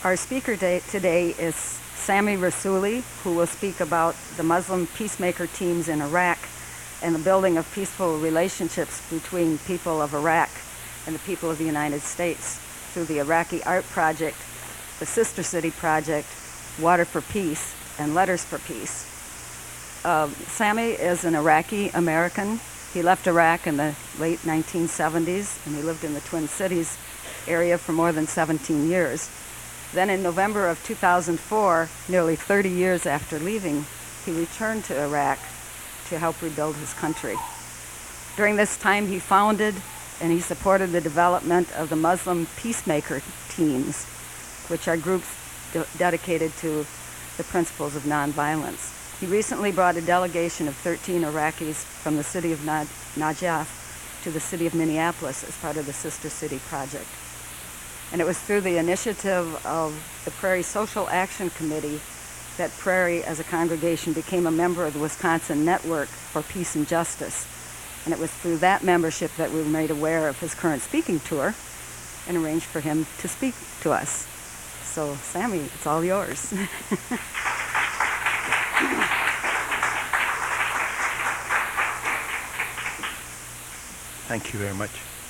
Our speaker today is Sami Rassouli, who will speak about the Muslim peacemaker teams in Iraq and the building of peaceful relationships between people of Iraq and the people of the United States through the Iraqi Art Project, the Sister City Project, Water for Peace, and Letters for Peace. Sami is an Iraqi American. He left Iraq in the late 1970s, and he lived in the Twin Cities area for more than 17 years. Then in November of 2004, nearly 30 years after leaving, he returned to Iraq to help rebuild his country. During this time, he founded and he supported the development of the Muslim peacemaker teams, which are groups dedicated to the principles of nonviolence. He recently brought a delegation of 13 Iraqis from the city of Najaf to the city of Minneapolis as part of the Sister City Project. And it was through the initiative of the Prairie Social Action Committee that Prairie, as a congregation, became a member of the Wisconsin Network for Peace and Justice. And it was through that membership that we were made aware of his current speaking tour and arranged for him to speak to us. So, Sami, it's all yours. Thank you very much.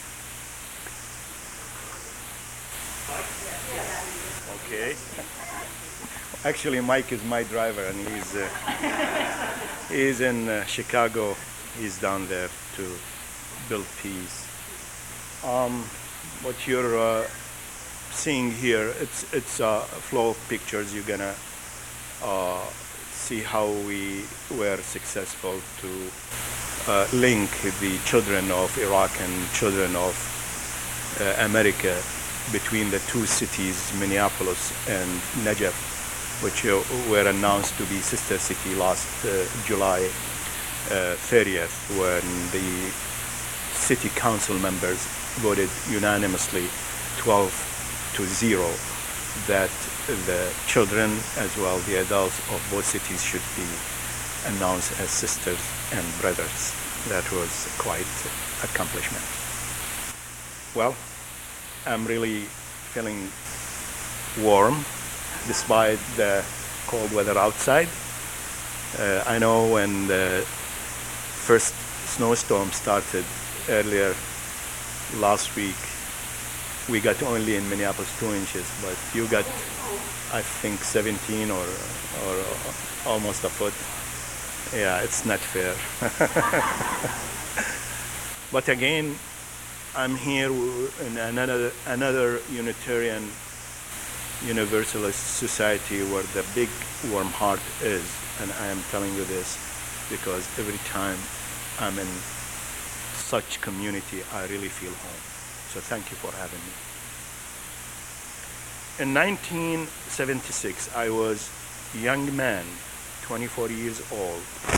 Okay. Actually, Mike is my driver, and he's in Chicago. He's down there to build peace. What you're seeing here, it's a flow of pictures. You're gonna see how we were successful to link the children of Iraq and children of America between the two cities, Minneapolis and Najaf, which were announced to be sister city last July 30th, when the city council members voted unanimously 12-0 that the children as well the adults of both cities should be announced as sisters and brothers. That was quite an accomplishment. Well, I'm really feeling warm despite the cold weather outside. I know when the first snowstorm started earlier last week, we got only in Minneapolis 2 inches, but you got, I think, 17 or almost a foot. Yeah, it's not fair. But again, I'm here in another Unitarian Universalist society where the big warm heart is, and I am telling you this because every time I'm in such community, I really feel home. So thank you for having me. In 1976, I was a young man, 24 years old,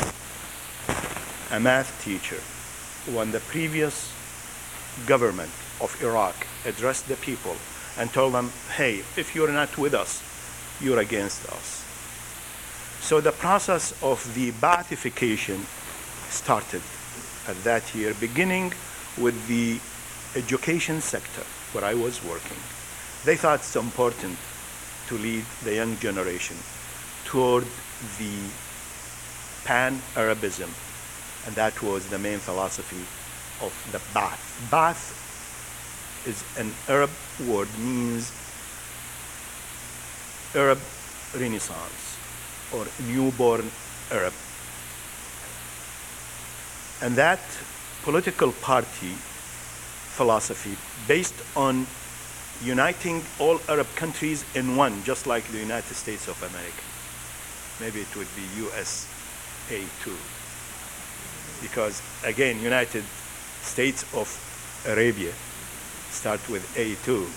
a math teacher, when the previous government of Iraq addressed the people and told them, hey, if you're not with us, you're against us. So the process of the Baathification started at that year, beginning with the education sector where I was working. They thought it's important to lead the young generation toward the Pan-Arabism, and that was the main philosophy of the Ba'ath. Ba'ath is an Arab word, means Arab Renaissance or newborn Arab. And that political party philosophy based on uniting all Arab countries in one, just like the United States of America. Maybe it would be USA too. Because again, United States of Arabia start with A2.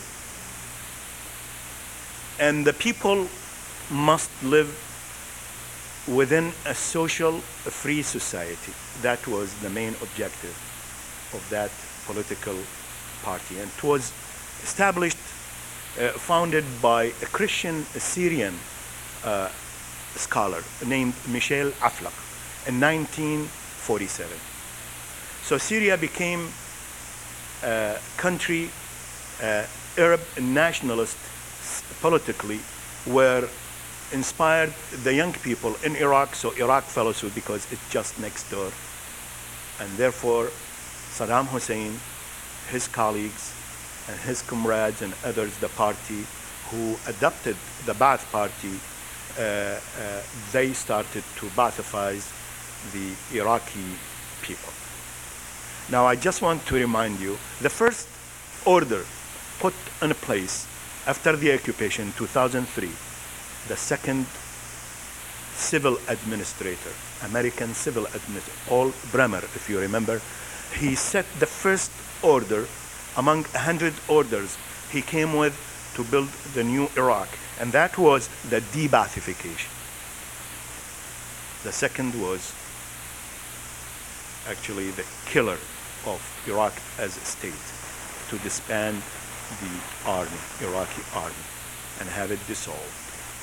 And the people must live within a social, free society. That was the main objective of that political party. And it was established, founded by a Christian Syrian scholar named Michel Aflaq in 1947. So Syria became a country, Arab nationalist politically were inspired the young people in Iraq, so Iraq follows suit because it's just next door. And therefore, Saddam Hussein, his colleagues, and his comrades and others, the party who adopted the Ba'ath Party, they started to Ba'athifize the Iraqi people. Now, I just want to remind you, the first order put in place after the occupation in 2003, the second civil administrator, American civil administrator, Paul Bremer, if you remember, he set the first order among 100 orders he came with to build the new Iraq, and that was the de-Baathification. The second was actually the killer of Iraq as a state, to disband the army, Iraqi army, and have it dissolved.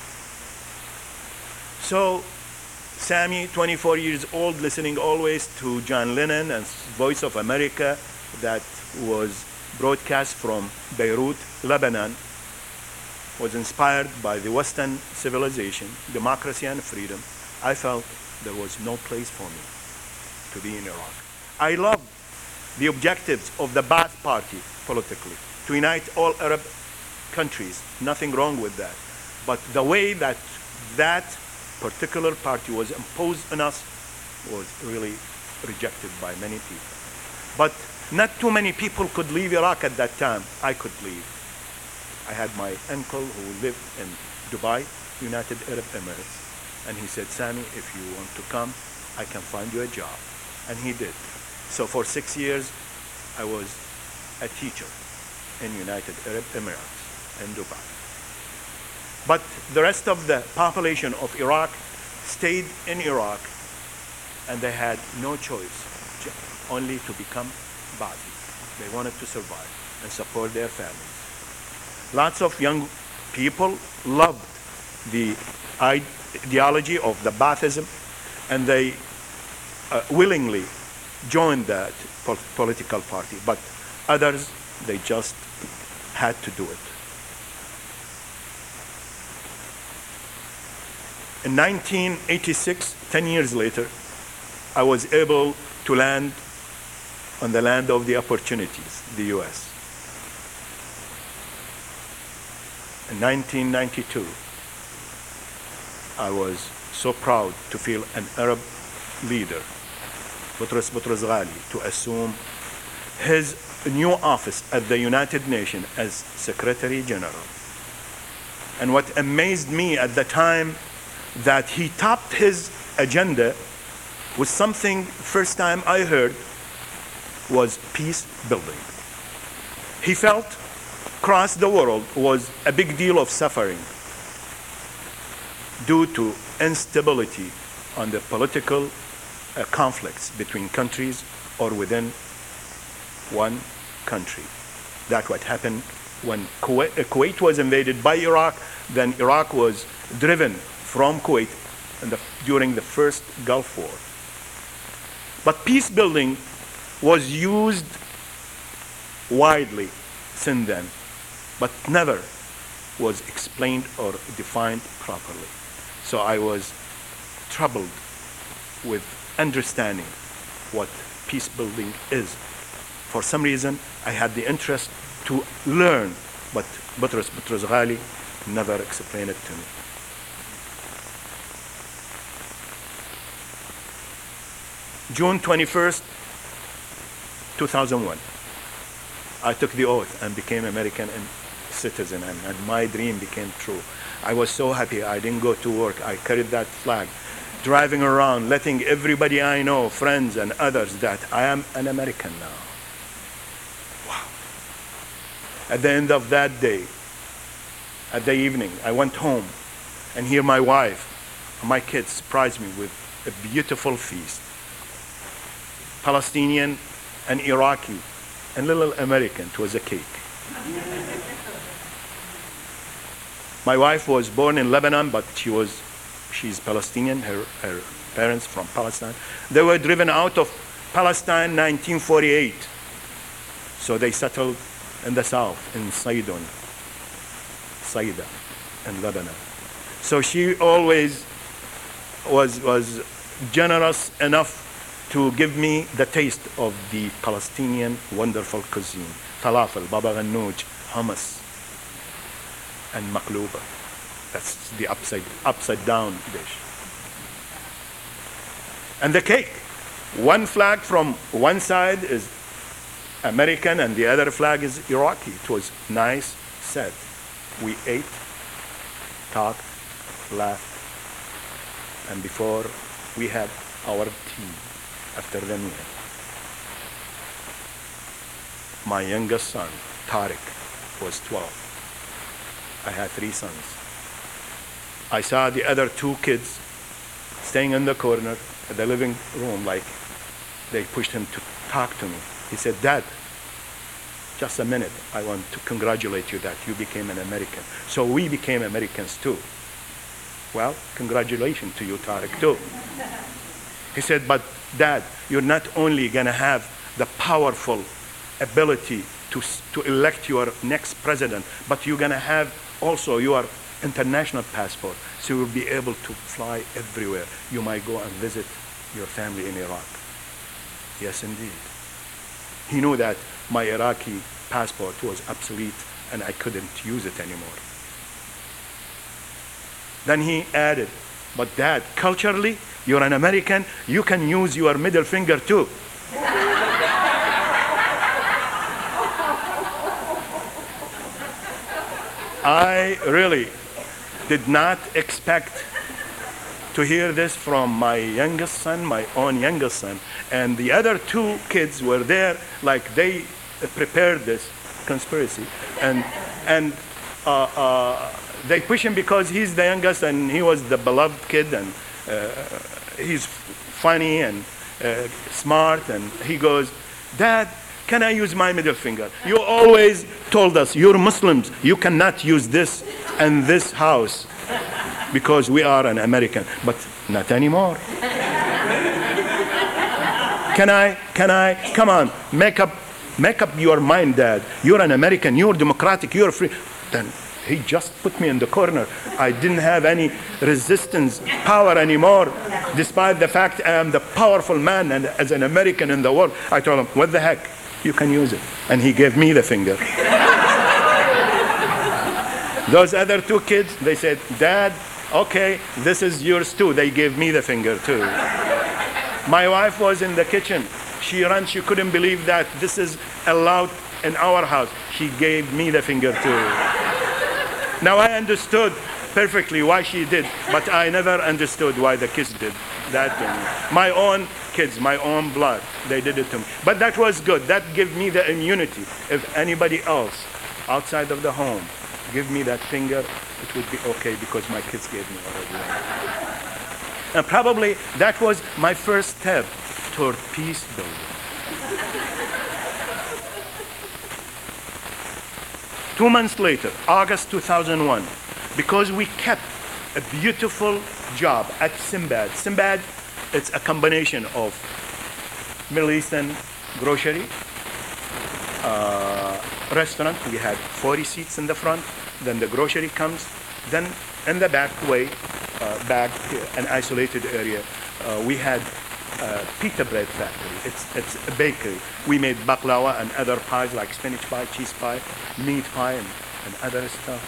So, Sami, 24 years old, listening always to John Lennon and Voice of America that was broadcast from Beirut, Lebanon, was inspired by the Western civilization, democracy and freedom. I felt there was no place for me to be in Iraq. I love the objectives of the Ba'ath Party politically, to unite all Arab countries, nothing wrong with that. But the way that that particular party was imposed on us was really rejected by many people. But not too many people could leave Iraq at that time. I could leave. I had my uncle who lived in Dubai, United Arab Emirates, and he said, Sami, if you want to come, I can find you a job. And he did. So for 6 years, I was a teacher in United Arab Emirates in Dubai. But the rest of the population of Iraq stayed in Iraq, and they had no choice, only to become Ba'athi. They wanted to survive and support their families. Lots of young people loved the ideology of the Baathism, and they willingly joined that political party, but others, they just had to do it. In 1986, 10 years later, I was able to land on the land of the opportunities, the US. In 1992, I was so proud to feel an Arab leader, Boutros Boutros-Ghali, to assume his new office at the United Nations as Secretary General. And what amazed me at the time, that he topped his agenda with something first time I heard was peace building. He felt across the world was a big deal of suffering due to instability on the political conflicts between countries or within one country. That's what happened when Kuwait was invaded by Iraq. Then Iraq was driven from Kuwait during the first Gulf War. But peace building was used widely since then, but never was explained or defined properly. So I was troubled with understanding what peace building is. For some reason, I had the interest to learn, but Boutros Boutros-Ghali never explained it to me. June 21st, 2001, I took the oath and became American citizen, and my dream became true. I was so happy. I didn't go to work. I carried that flag, driving around, letting everybody I know, friends and others, that I am an American now. Wow. At the end of that day, at the evening, I went home, and here my wife and my kids surprised me with a beautiful feast. Palestinian and Iraqi and little American. It was a cake. My wife was born in Lebanon, but she's Palestinian, her parents from Palestine. They were driven out of Palestine in 1948. So they settled in the south, in Sidon. Saida in Lebanon. So she always was generous enough to give me the taste of the Palestinian wonderful cuisine. Falafel, baba ghanouj, hummus, and maqlouba. That's the upside down dish. And the cake. One flag from one side is American and the other flag is Iraqi. It was nice, said. We ate, talked, laughed, and before we had our tea after the meal. My youngest son, Tariq, was 12. I had 3 sons. I saw the other 2 kids staying in the corner of the living room, like they pushed him to talk to me. He said, Dad, just a minute, I want to congratulate you that you became an American. So we became Americans too. Well, congratulations to you, Tariq, too. He said, but Dad, you're not only gonna have the powerful ability to elect your next president, but you're gonna have also your international passport, so you'll be able to fly everywhere. You might go and visit your family in Iraq. Yes, indeed. He knew that my Iraqi passport was obsolete and I couldn't use it anymore. Then he added, but Dad, culturally, you're an American, you can use your middle finger too. I really did not expect to hear this from my youngest son, my own youngest son. And the other 2 kids were there, like they prepared this conspiracy. And they push him because he's the youngest and he was the beloved kid and he's funny and smart. And he goes, Dad, can I use my middle finger? You always told us, you're Muslims, you cannot use this and this house because we are an American, but not anymore. Can I, come on, make up your mind, Dad. You're an American, you're democratic, you're free. Then he just put me in the corner. I didn't have any resistance power anymore, despite the fact I am the powerful man and as an American in the world. I told him, what the heck, you can use it. And he gave me the finger. Those other 2 kids, they said, Dad, okay, this is yours too. They gave me the finger too. My wife was in the kitchen. She ran, she couldn't believe that this is allowed in our house. She gave me the finger too. Now I understood perfectly why she did, but I never understood why the kids did that to me. My own kids, my own blood, they did it to me. But that was good. That gave me the immunity. If anybody else outside of the home give me that finger, it would be okay because my kids gave me already. And probably that was my first step toward peace building. Two months later, August 2001, because we kept a beautiful job at Sinbad. Sinbad, it's a combination of Middle Eastern grocery, restaurant. We had 40 seats in the front. Then the grocery comes. Then in the back way, back an isolated area, we had pita bread factory. It's a bakery. We made baklava and other pies like spinach pie, cheese pie, meat pie, and other stuff.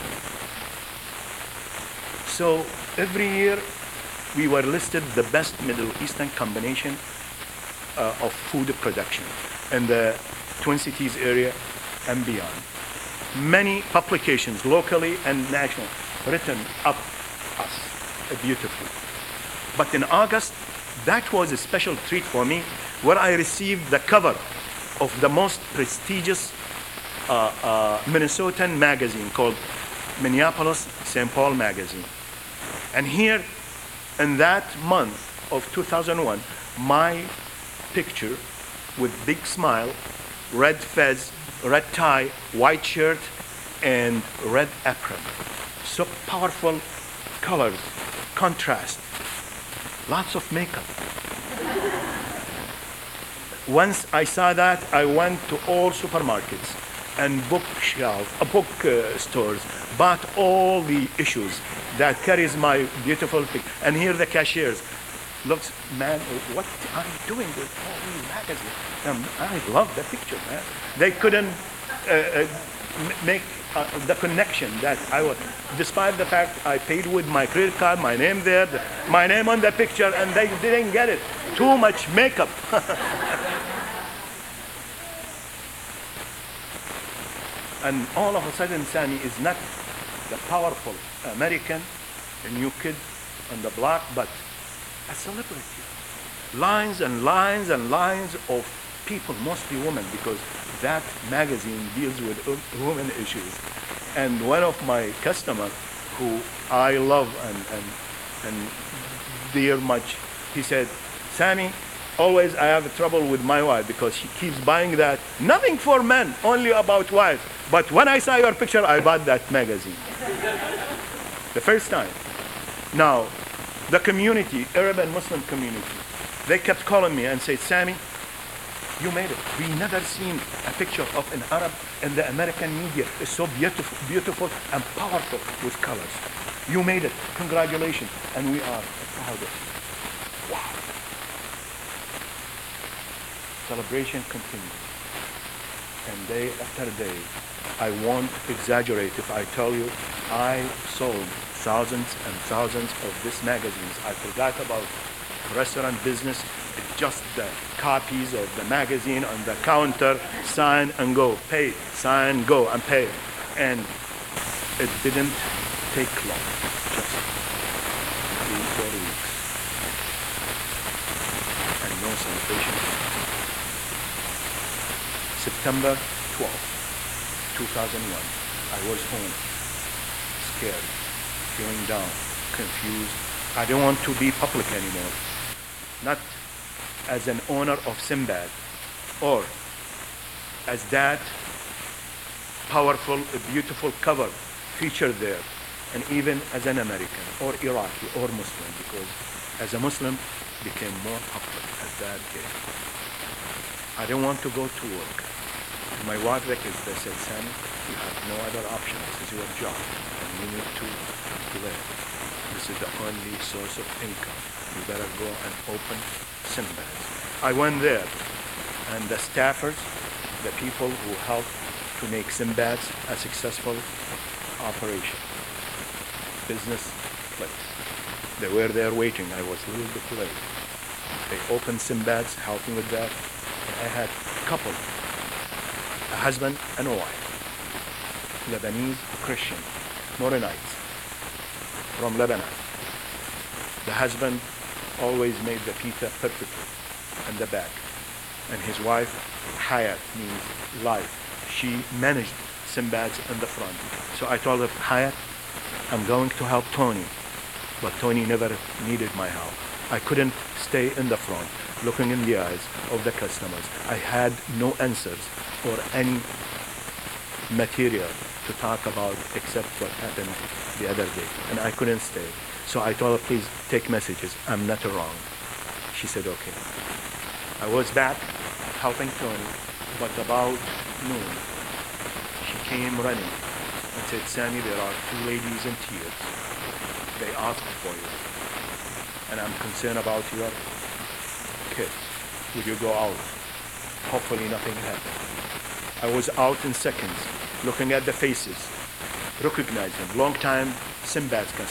So every year we were listed the best Middle Eastern combination of food production in the Twin Cities area and beyond. Many publications, locally and national, written up us beautifully. But in August, that was a special treat for me, where I received the cover of the most prestigious Minnesotan magazine called Minneapolis-St. Paul magazine. And here, in that month of 2001, my picture with big smile, red fez, red tie, white shirt, and red apron. So powerful colors, contrast, lots of makeup. Once I saw that, I went to all supermarkets and book stores bought all the issues that carries my beautiful picture. And here the cashiers looks, man, what are you doing with all these magazines? I love the picture, man. They couldn't make the connection that I was, despite the fact I paid with my credit card, my name there, my name on the picture, and they didn't get it. Too much makeup. And all of a sudden, Sami is not the powerful American, a new kid on the block, but a celebrity. Lines and lines and lines of people, mostly women, because that magazine deals with women issues. And one of my customers, who I love and dear much, he said, Sami, always I have trouble with my wife because she keeps buying that. Nothing for men, only about wives. But when I saw your picture, I bought that magazine. The first time. Now, the community, Arab and Muslim community, they kept calling me and said, Sami, you made it. We never seen a picture of an Arab in the American media. It's so beautiful, beautiful and powerful with colors. You made it. Congratulations. And we are proud of you. Wow. Celebration continues. And day after day, I won't exaggerate if I tell you I sold thousands and thousands of these magazines. I forgot about restaurant business. It's just the copies of the magazine on the counter, sign and go, pay, sign, go, and pay. And it didn't take long, just 3-4 weeks. And no celebration. September 12th, 2001, I was home, scared, feeling down, confused. I don't want to be public anymore. Not as an owner of Sinbad or as that powerful, beautiful cover featured there, and even as an American or Iraqi or Muslim, because as a Muslim became more popular at that day. I didn't want to go to work. My wife records, they said, Sami, you have no other option. This is your job, and you need to live. This is the only source of income. You better go and open Sinbad's. I went there, and the staffers, the people who helped to make Sinbad's a successful operation, business place. They were there waiting. I was a little bit late. They opened Sinbad's, helping with that. And I had a couple, a husband and a wife, Lebanese Christian, Maronites from Lebanon. The husband always made the pita perfectly in the back, and his wife, Hayat, means life. She managed Sinbad's in the front. So I told her, Hayat, I'm going to help Tony, but Tony never needed my help. I couldn't stay in the front, looking in the eyes of the customers. I had no answers or any material to talk about except what happened the other day, and I couldn't stay. So I told her, please take messages. I'm not wrong. She said, okay. I was back helping Tony, but about noon, she came running and said, Sami, there are 2 ladies in tears. They asked for you, and I'm concerned about your kids. Would you go out? Hopefully nothing happened. I was out in seconds, looking at the faces, recognizing long time Sinbad's